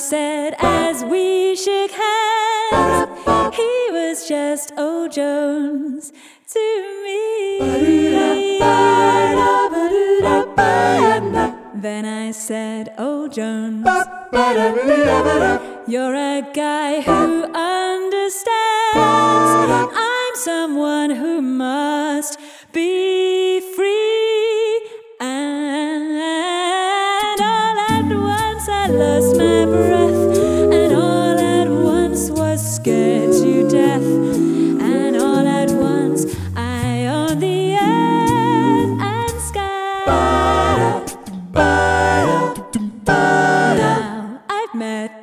said as we shook hands, he was just old Jones to me. Then I said, "Oh Jones, you're a guy who understands. I'm someone who must be